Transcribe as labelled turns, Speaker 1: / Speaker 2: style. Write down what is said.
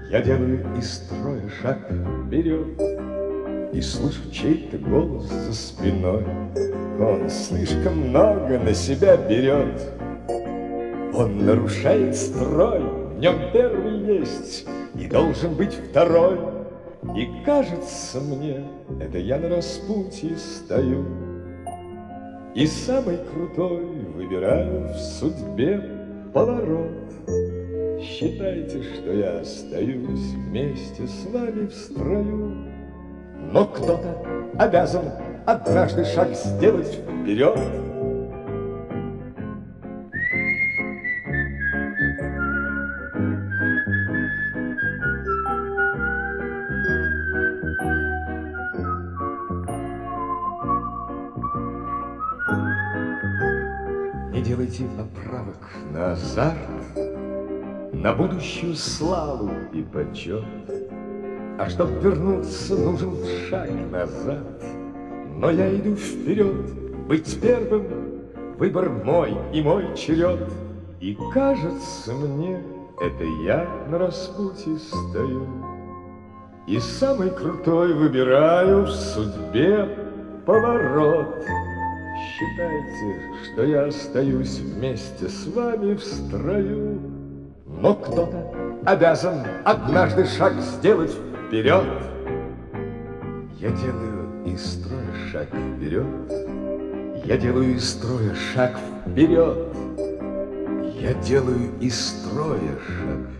Speaker 1: Я делаю из строя шаг вперед и слышу чей-то голос за спиной. Он слишком много на себя берет. Он нарушает строй, в нем первый есть и должен быть второй. И кажется мне, это я на распутье стою, и самый крутой выбираю в судьбе поворот. Считайте, что я остаюсь вместе с вами в строю, но кто-то обязан однажды шаг сделать вперед. Не делайте поправок на азарт, на будущую славу и почет. А чтоб вернуться, нужен шаг назад. Но я иду вперед, быть первым — выбор мой и мой черед. И кажется мне, это я на распутье стою, и самый крутой выбираю в судьбе поворот. Считайте, что я остаюсь вместе с вами в строю, но кто-то обязан однажды шаг сделать вперед. Я делаю из строя шаг вперед. Я делаю из строя шаг вперед. Я делаю из строя шаг